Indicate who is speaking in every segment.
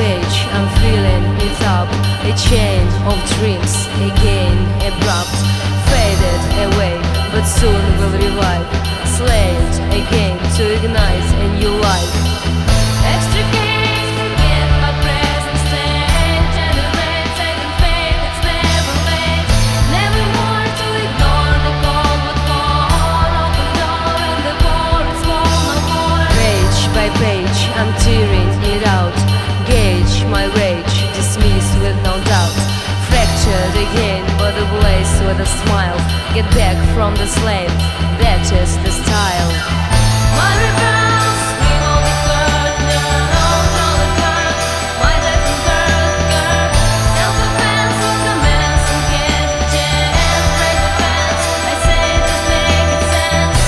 Speaker 1: page, I'm filling it up. A chain of dreams, again abrupt, faded away, but soon will revive. Slayed again to ignite a new life. Extricate, forget my present state. Generate, second fate, it's never late. Never more to ignore the cold but call. Open door and the war is won no more. Page by page, I'm tearing it out. Gauge my rage, dismissed with no doubt. Fractured again, but a blaze with a smile. Get back from the slave, that is the style. My rebels, scream on the curtain, on the curtain. My death and curtain, self-defense of the man's who get a chance. Break the fence, I say just make it sense.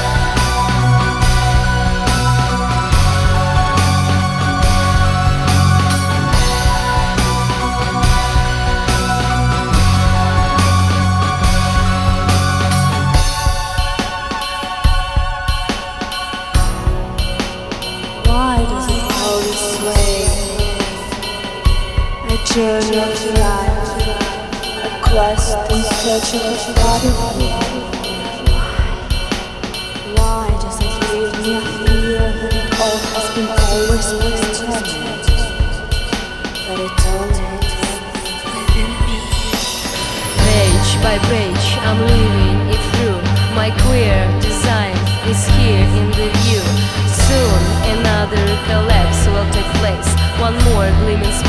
Speaker 2: Why does it go this way? A journey of life, a quest in search of a body. Why does it leave me a fear that it all has been always determined? That it all is within me.
Speaker 1: Page by page, I'm living it through. My queer design is here in the view. Soon another collapse will take place. One more gleaming